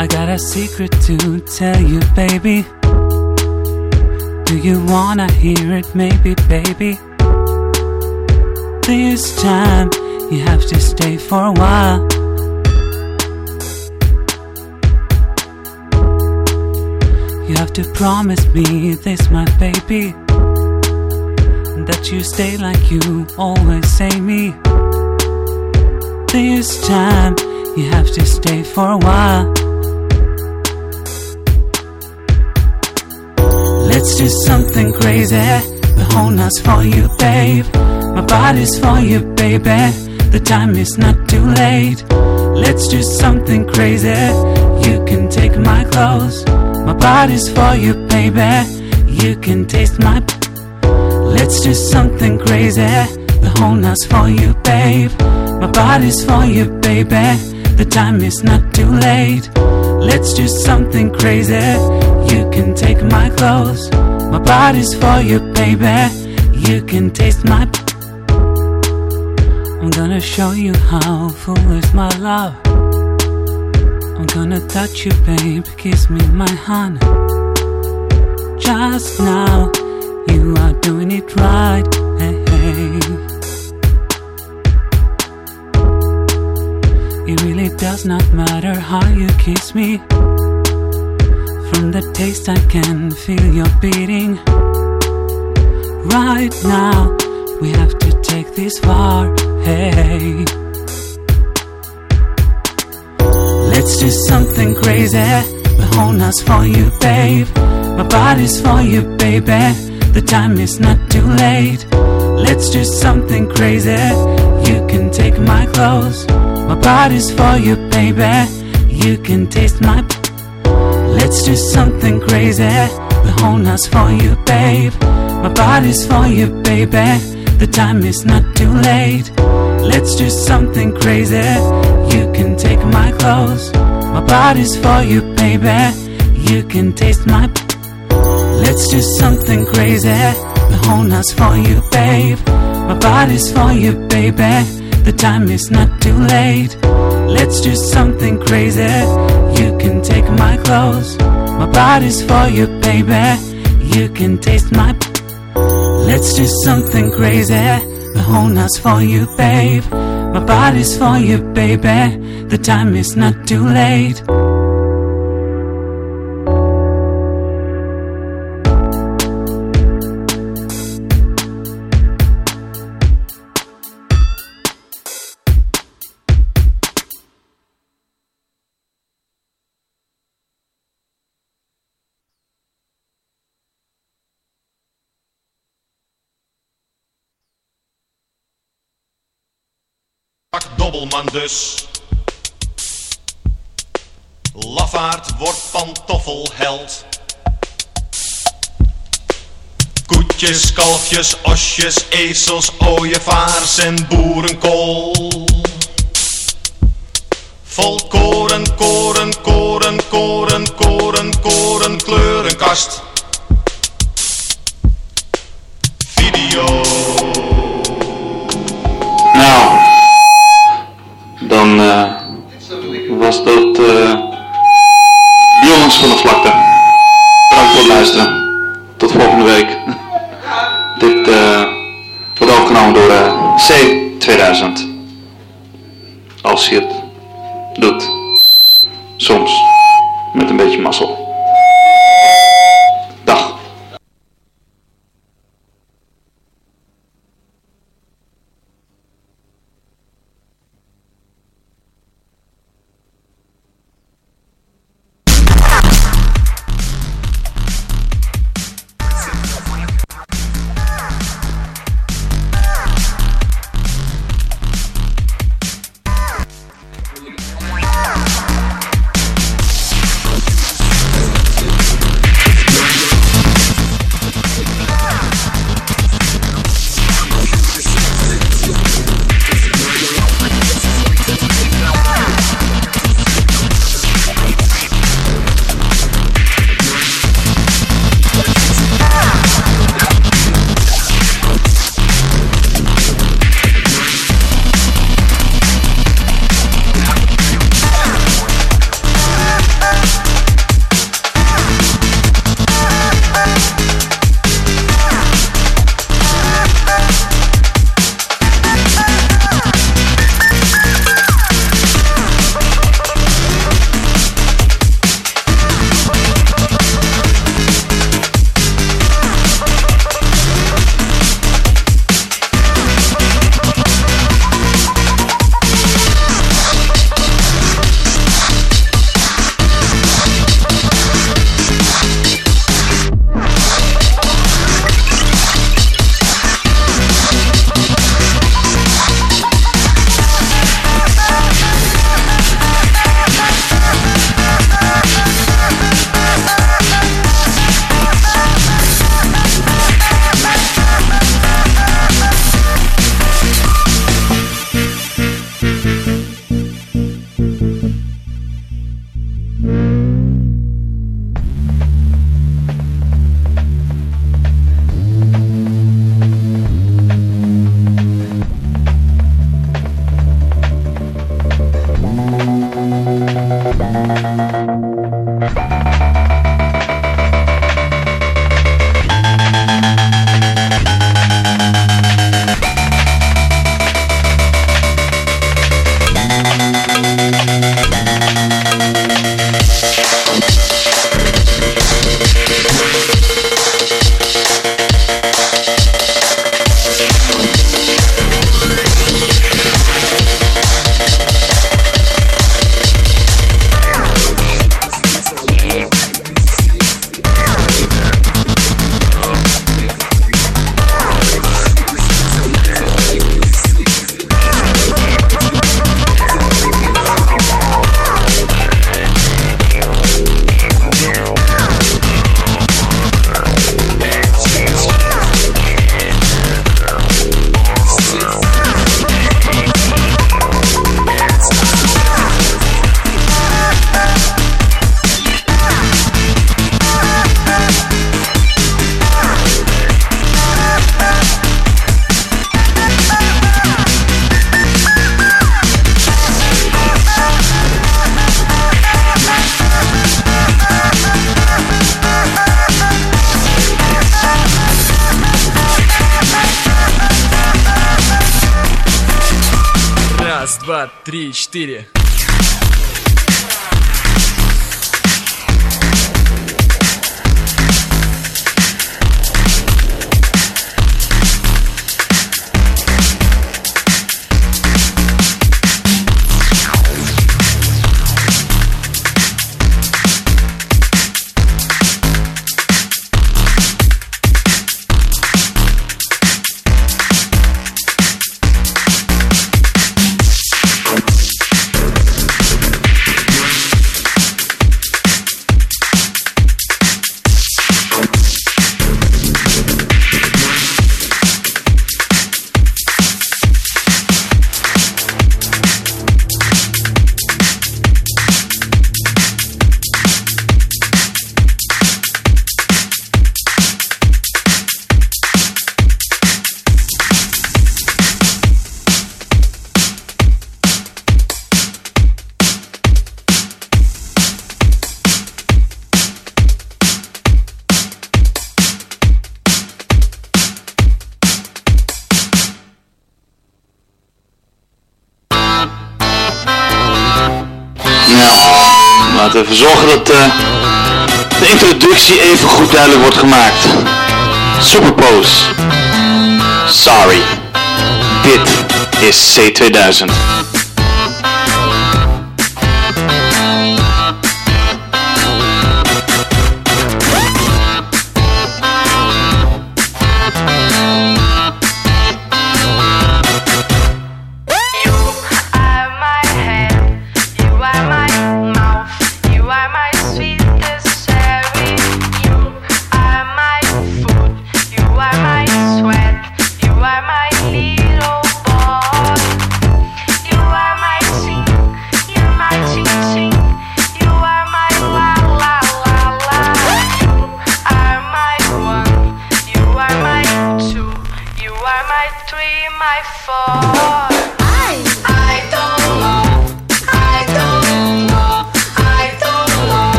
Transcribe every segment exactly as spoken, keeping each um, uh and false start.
I got a secret to tell you, baby. Do you wanna hear it, maybe, baby? This time you have to stay for a while. You have to promise me this, my baby, that you stay like you always say me. This time you have to stay for a while. Let's do something crazy. The whole night's for you, babe. My body's for you, baby. The time is not too late. Let's do something crazy. You can take my clothes. My body's for you, baby. You can taste my. Let's do something crazy. The whole night's for you, babe. My body's for you, baby. The time is not too late. Let's do something crazy. You can take my clothes. My body's for you, baby. You can taste my. I'm gonna show you how full is my love. I'm gonna touch you, babe. Kiss me, my honey. Just now, you are doing it right. Hey, hey. It really does not matter how you kiss me. From the taste I can feel your beating. Right now, we have to take this far. Hey, let's do something crazy. The whole night's for you, babe. My body's for you, baby. The time is not too late. Let's do something crazy. You can take my clothes. My body's for you, baby. You can taste my. Let's do something crazy. The whole night's for you, babe. My body's for you, baby. The time is not too late. Let's do something crazy. You can take my clothes. My body's for you, baby. You can taste my. Let's do something crazy. The whole night's for you, babe. My body's for you, baby. The time is not too late. Let's do something crazy. You can take my clothes. My body's for you, baby. You can taste my. Let's do something crazy. The whole night's for you, babe. My body's for you, baby. The time is not too late. Dobbelman dus. Lafaard wordt pantoffelheld. Koetjes, kalfjes, osjes, ezels, ooievaars en boerenkool. Vol koren, koren, koren, koren, koren, koren, kleurenkast. Video. Nou, dan uh, was dat uh, Jongens van de Vlakte. Bedankt voor het luisteren. Tot volgende week. Dit uh, wordt opgenomen door uh, C tweeduizend. Als je het doet. Soms. Met een beetje mazzel. Dag. Два, три, четыре. Laten we even zorgen dat uh, de introductie even goed duidelijk wordt gemaakt. Superpose. Sorry. Dit is C tweeduizend.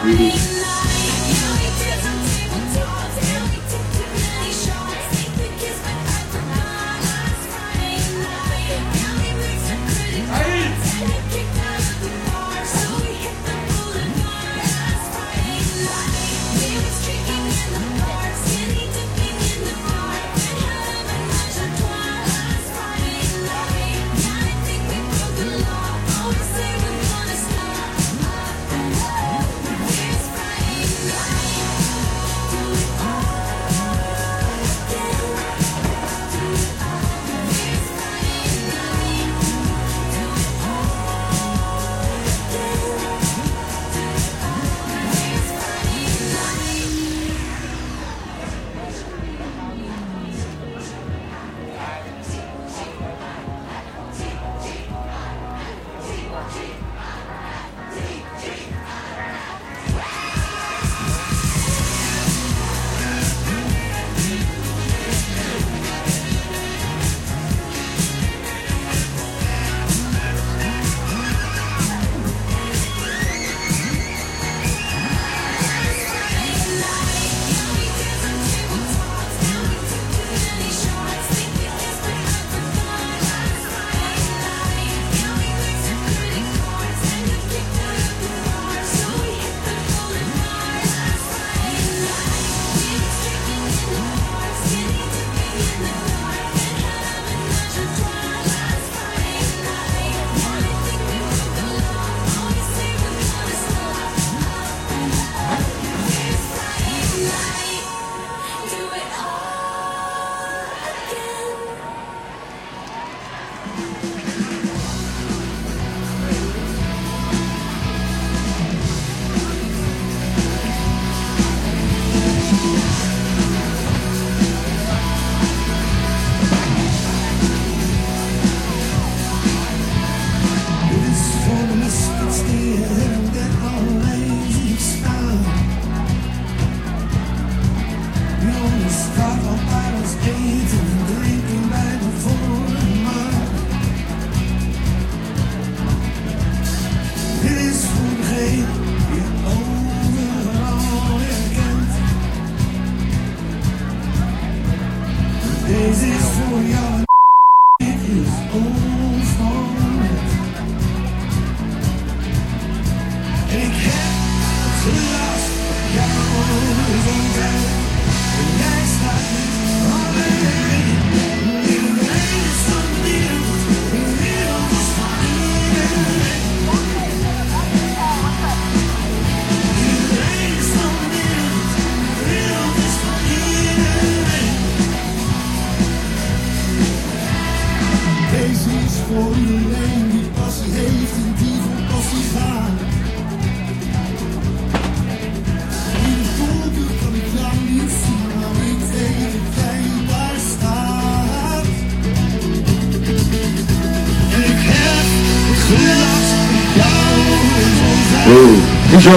Zo.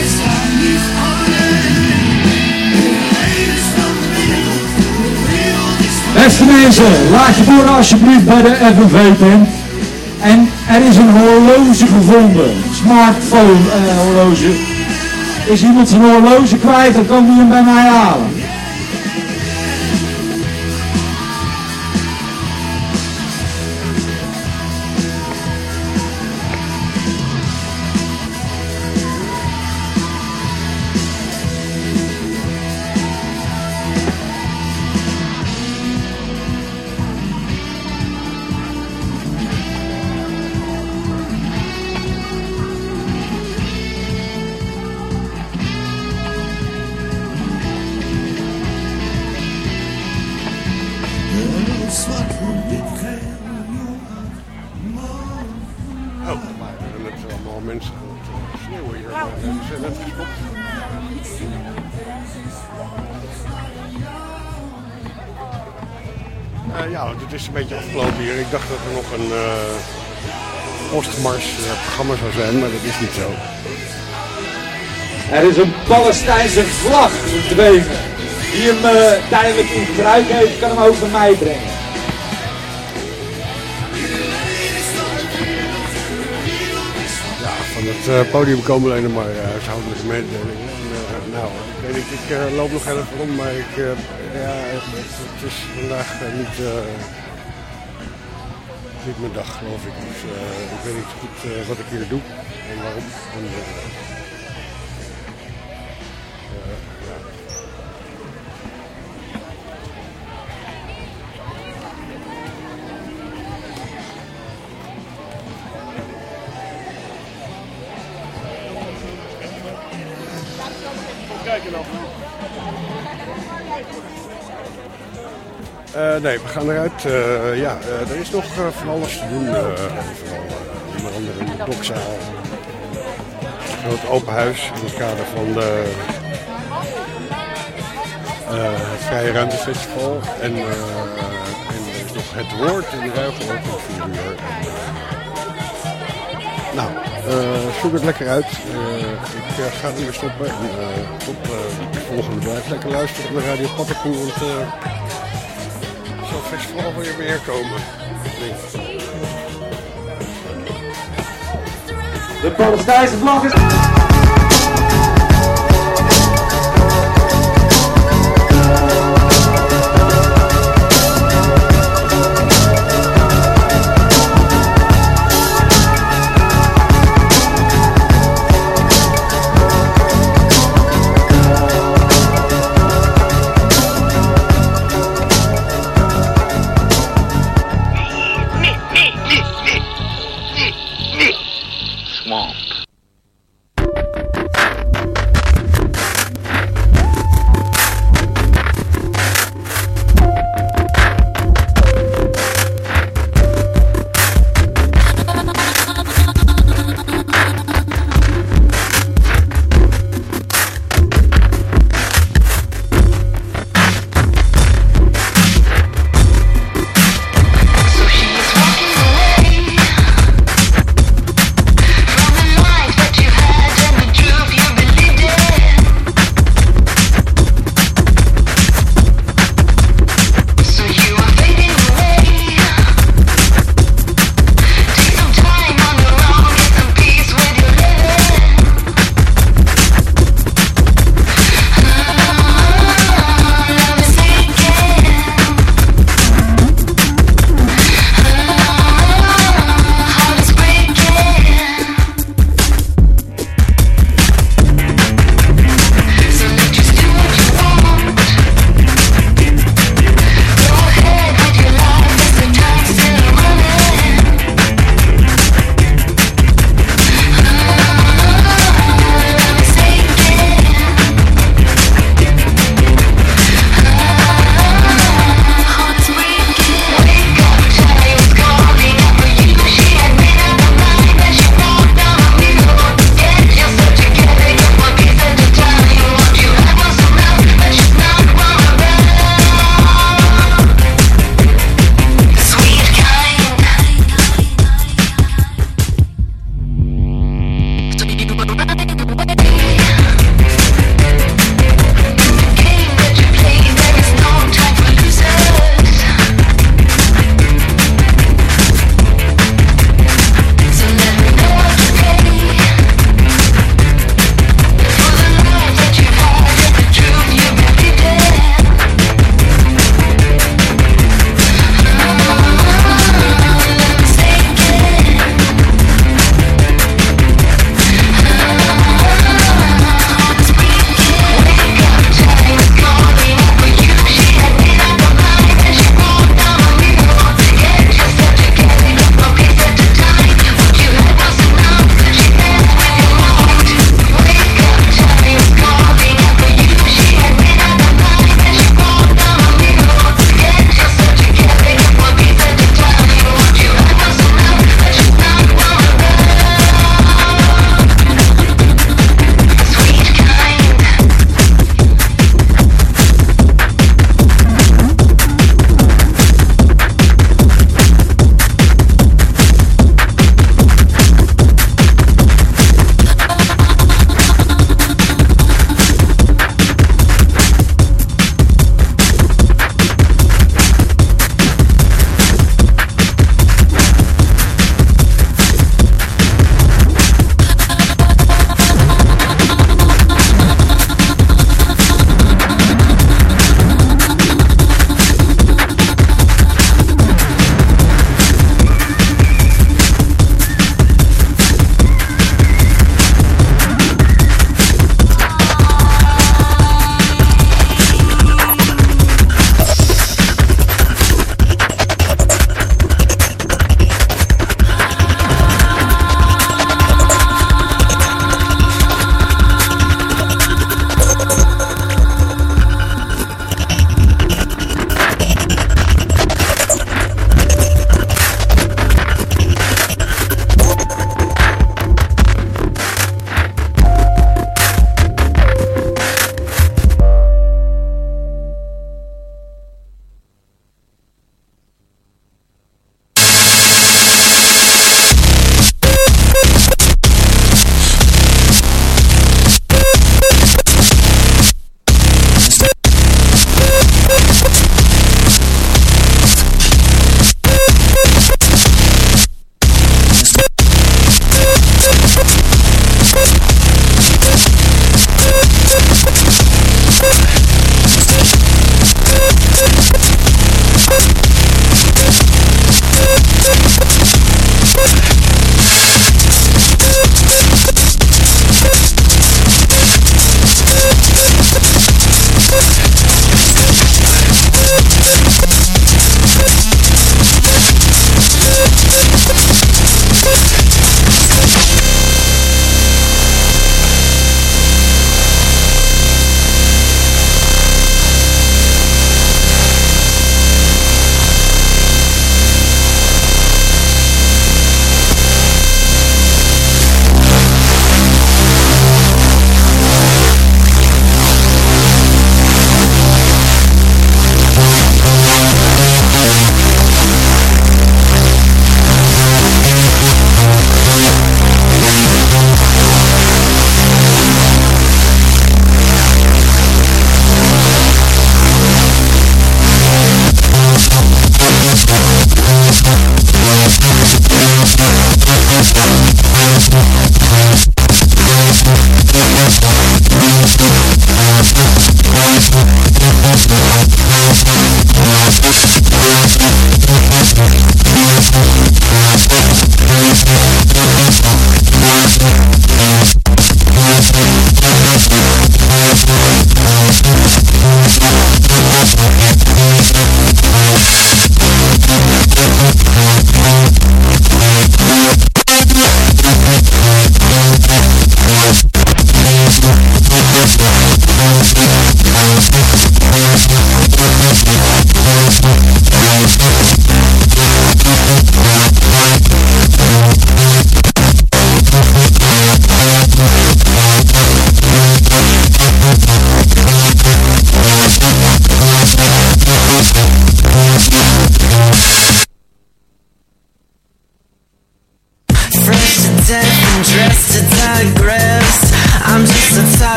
Beste mensen, laat je voor alsjeblieft bij de F N V-tent. En er is een horloge gevonden. Smartphone uh, horloge. Is iemand zijn horloge kwijt, dan kan hij hem bij mij halen. Uh, ja, het is een beetje afgelopen hier. Ik dacht dat er nog een uh, Oostmars uh, programma zou zijn, maar dat is niet zo. Er is een Palestijnse vlag verdwenen. Wie hem uh, tijdelijk in gebruik heeft, kan hem ook bij mij brengen. Ja, van het uh, podium komen alleen maar uh, huishoudelijke mededelingen. Uh, nou, ik weet niet, ik uh, loop nog heel even rond, maar ik, uh, ja, het, het is vandaag uh, niet, uh, niet mijn dag, geloof ik. Dus uh, ik weet niet goed uh, wat ik hier doe en waarom. En, uh, uh, ja. Uh, nee, we gaan eruit. Uh, ja, uh, er is nog uh, van alles te doen. Uh, vooral uh, onder andere in de Blokzaal. Een groot open huis in het kader van de, uh, het Vrije Ruimtefestival. En, uh, en er is nog het woord in Ruigel ook om vier uur. En, uh, nou, uh, zoek het lekker uit. Uh, ik uh, ga er weer stoppen. En, uh, tot uh, de volgende blijf lekker luisteren naar Radio Paddenkoe. Want uh, zal het festival weer meer komen. De Palestijnse vlag is... Swamp.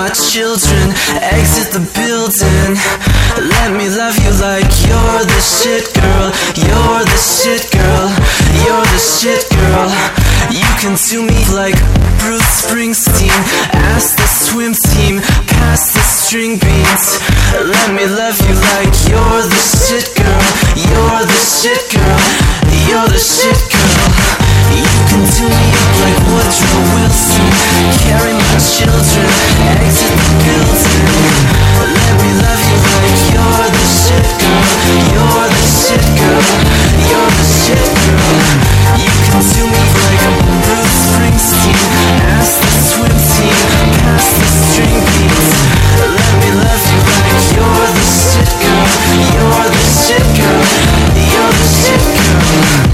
my children exit the building. Let me love you like you're the shit, girl. You're the shit, girl. You're the shit, girl. You can do me like Bruce Springsteen. Ask the swim team, pass the string beans. Let me love you like you're the shit, girl. You're the shit, girl. You're the shit, girl. You can do me like Woodrow Wilson. Carry my children, exit the building. Let me love you like you're the shit, girl. You're the shit, girl. You're the shit, girl. You can do me like Bruce Springsteen. Ask the swim team, pass the string beats. Let me love you like you're the shit, girl. You're the shit, girl. You're the shit, girl.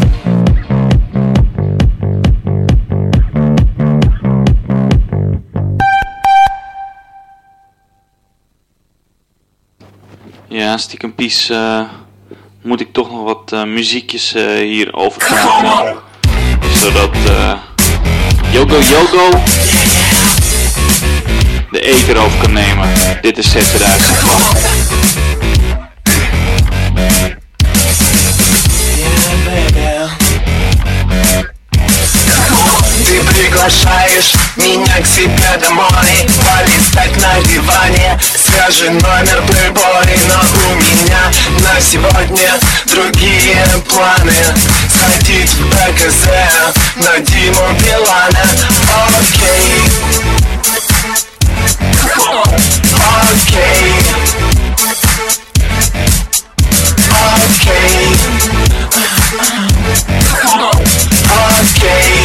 Ja, stiekem Pies, uh, moet ik toch nog wat uh, muziekjes uh, hier overdragen. Zodat uh, Yogo Yogo de ether over kan nemen. Dit is Z tweeduizend acht. Ты приглашаешь меня к себе домой, полистать на диване свежий номер Playboy. Но у меня на сегодня другие планы. Сходить в БКЗ на Диму Билана. Окей. Окей. Окей. Окей.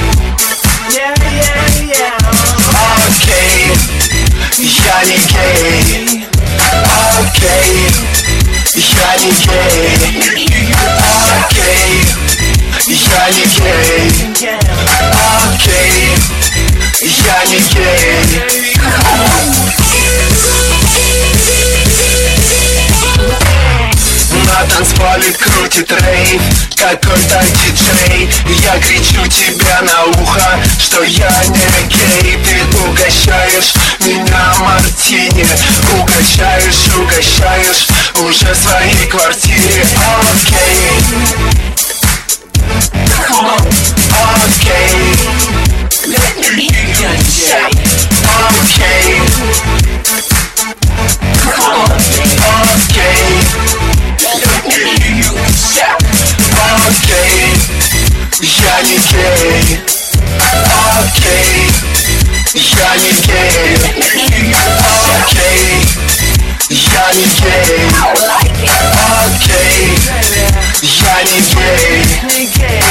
Окей, я не гей. Окей, я не гей. Окей, я не гей. Окей, я не гей. На танцполе крутит рейв какой-то диджей. Я кричу тебе на ухо, что я не гей. Ты угощаешь меня мартини. Угощаешь, угощаешь уже в своей квартире. Окей. Окей. Окей. Окей. Окей, я не гей. Окей, я не гей. Окей, я не гей. Окей, я не гей.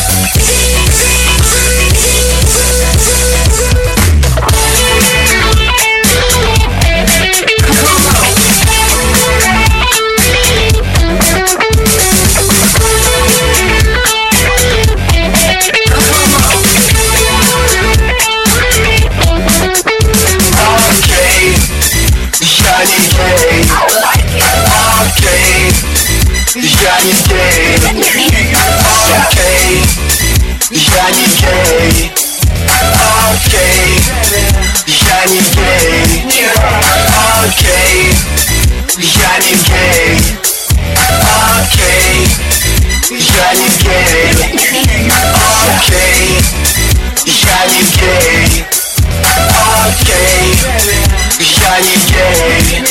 Я не гей. Окей, я не гей. Окей, я не гей. Окей, я не гей. Окей, я не гей. Окей, я не гей. Окей, я не гей.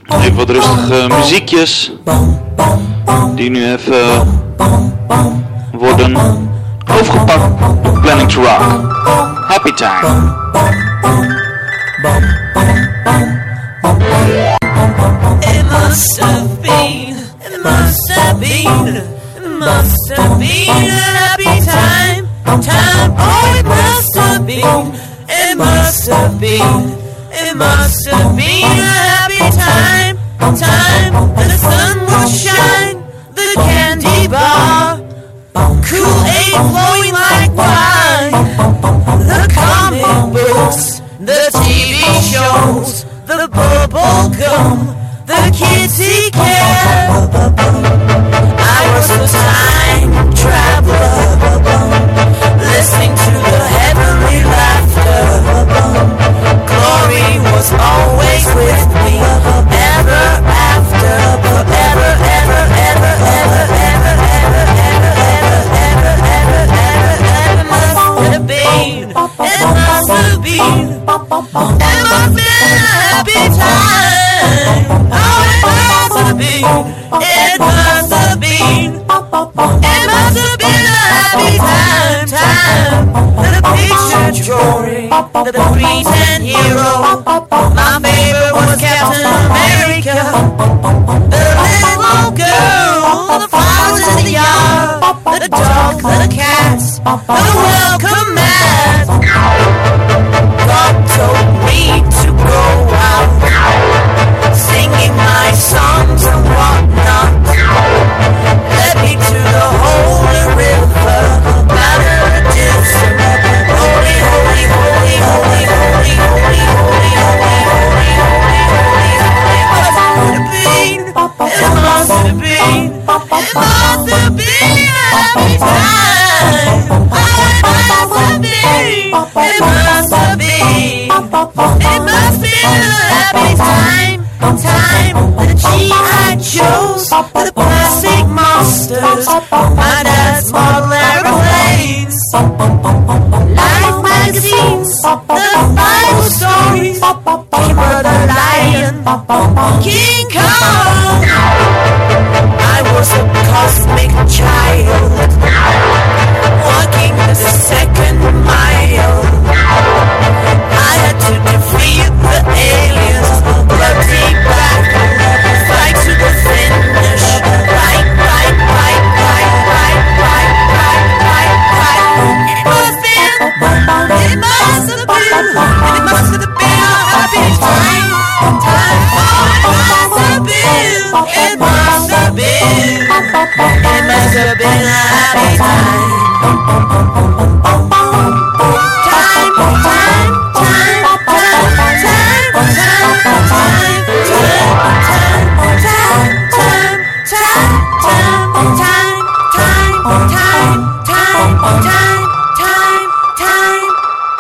Even wat rustige muziekjes. Die nu even worden overgepakt door Planning to Rock. Happy Time. It must have been, it must have been, it must have been a happy time, time. Oh, it must have been, it must have been, it must have been a happy time, time. And the sun will shine, the candy bar, Kool-Aid flowing like wine, the comic books, the T V shows, the bubble gum, the kitty cat. I was a time traveler, listening to the heavenly laughter. Glory was always with me, ever after, forever, ever, ever, ever, ever, ever, ever, ever, ever, ever, ever, ever. Must have been, it must have been, it must have been a happy time. Oh, it must have been, it must have been, it must have been a happy time, time. The picture drawing, the pretend hero. My favorite was Captain America. The little girl, the flowers in the yard, the dog, the cats, the welcome mat. God told me to go out, singing my songs and whatnot. Led me to the holy river, Baptist. Holy, holy, holy, holy, holy, holy, holy, holy, holy, holy, holy, holy. It must have been, it must have been, it must have been a happy time. Oh, it must have been, it must have been, it must be a happy time, time. The G I Joes, the plastic monsters, my dad's model airplanes, Life magazines, the Bible stories, Timber the Lion, King Kong. I was a cosmic child, walking the second mile. I had to defeat the aliens, bloody back, fight to the finish. Right, right, right, right, right, right, right, right, right. It must have been, it must have been, it must have been a happy time, time. Oh, it must have been, it must have been, it must have been a happy time. Time, time, time, time, time, time, time, time, time, time, time, time, time, time, time, time, time.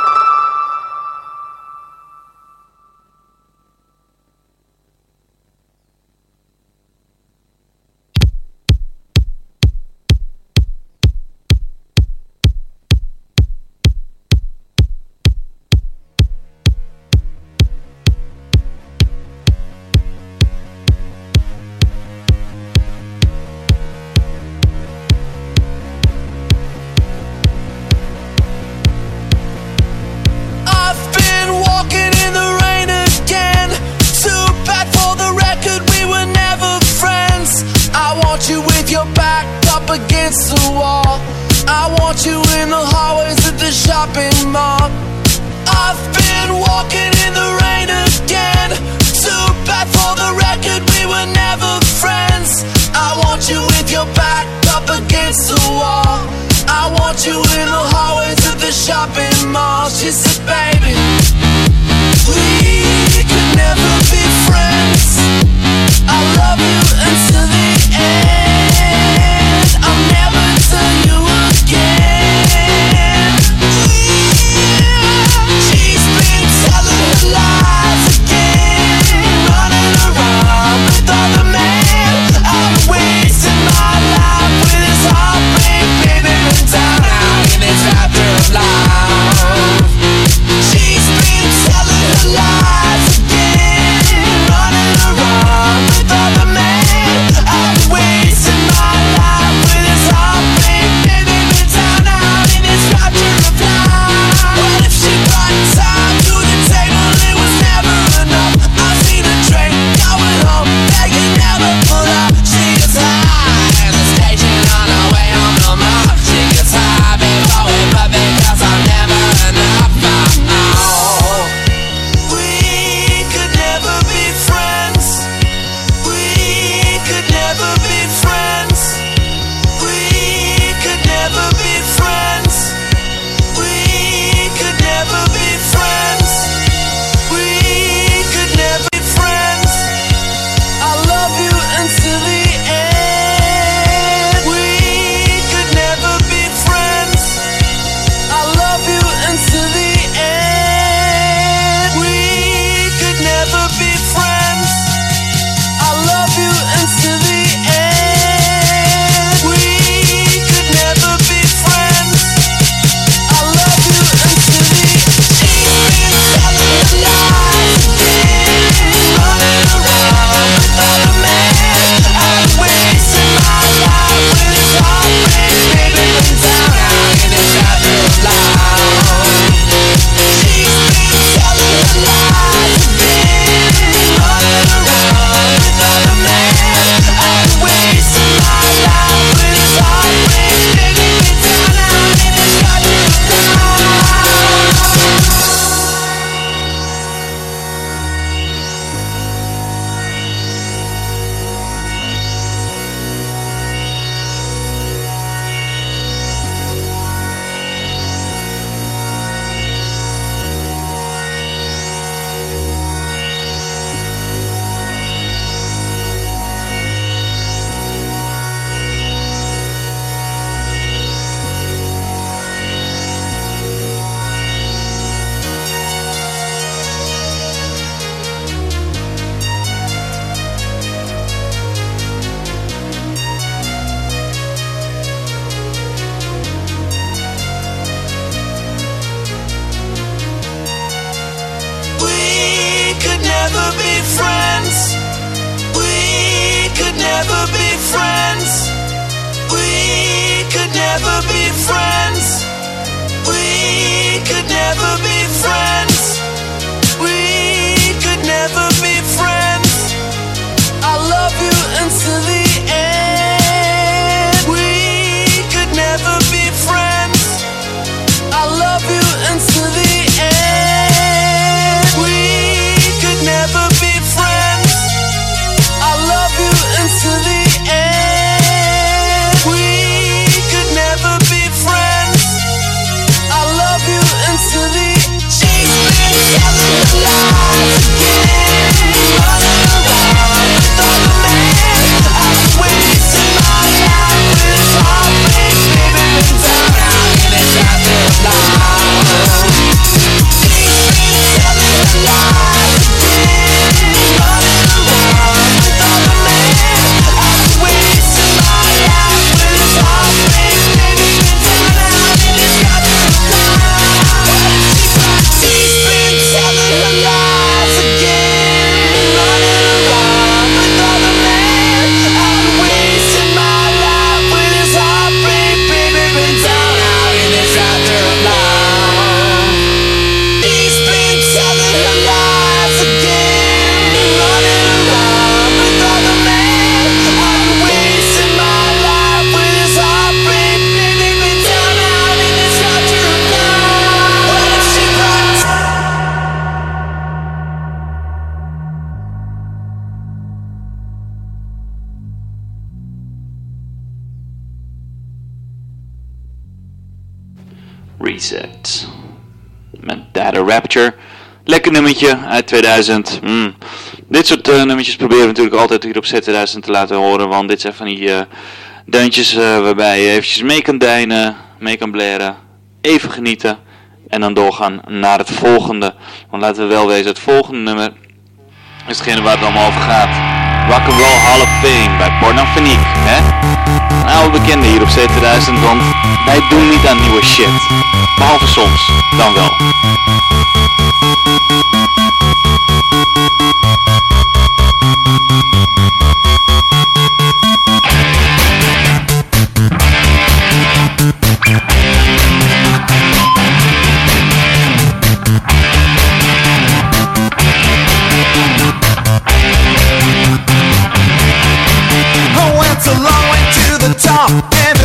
Against the wall, I want you in the hallways of the shopping mall. I've been walking in the rain again. Too bad for the record, we were never friends. I want you with your back up against the wall. I want you in the hallways of the shopping mall. She said, baby, we could never be friends. I love you until the end. I'll never tell you again. She's been telling her lies again, running around with other men. I'm wasting my life with his heartbreak, baby, and down out in this chapter of life. She friends. We could never be friends. We could never be friends. We could never be friends. We could never be friends. I love you until the end. We could never be friends. I love you until the end. We could never be friends. I love you until the end. We could never be friends. I love you until the end. She's been telling the lies again, running around with other men. I'm wasting my life with his heartbreak, baby, been down out in his afterlife. She's been telling the lies again, running around with other men. I'm wasting my life with his heartbreak, baby, been down out in his afterlife. She's been telling the lies again, running around with other men. I'm wasting my life with his heartbreak, baby, been down out in his afterlife. She's been telling the lies again, running around with other men. I'm wasting my life with his heartbreak, baby, been down out in his afterlife. What if she brought Reset. Met Data Rapture. Lekker nummertje uit tweeduizend. Mm. Dit soort uh, nummertjes proberen we natuurlijk altijd hier op Z tweeduizend te laten horen. Want dit zijn van die uh, deuntjes uh, waarbij je eventjes mee kan deinen, mee kan blaren. Even genieten. En dan doorgaan naar het volgende. Want laten we wel wezen, het volgende nummer is hetgene waar het allemaal over gaat. Rock'n'Roll Hall of Fame bij Pornofoniek. Hè? Een oude bekende hier op Z tweeduizend, want wij doen niet aan nieuwe shit. Behalve soms, dan wel. I went a long way to the top and